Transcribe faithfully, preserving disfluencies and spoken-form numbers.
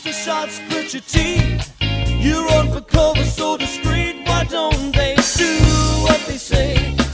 the shots, grit your teeth. You run for cover so discreet. Why don't they do what they say?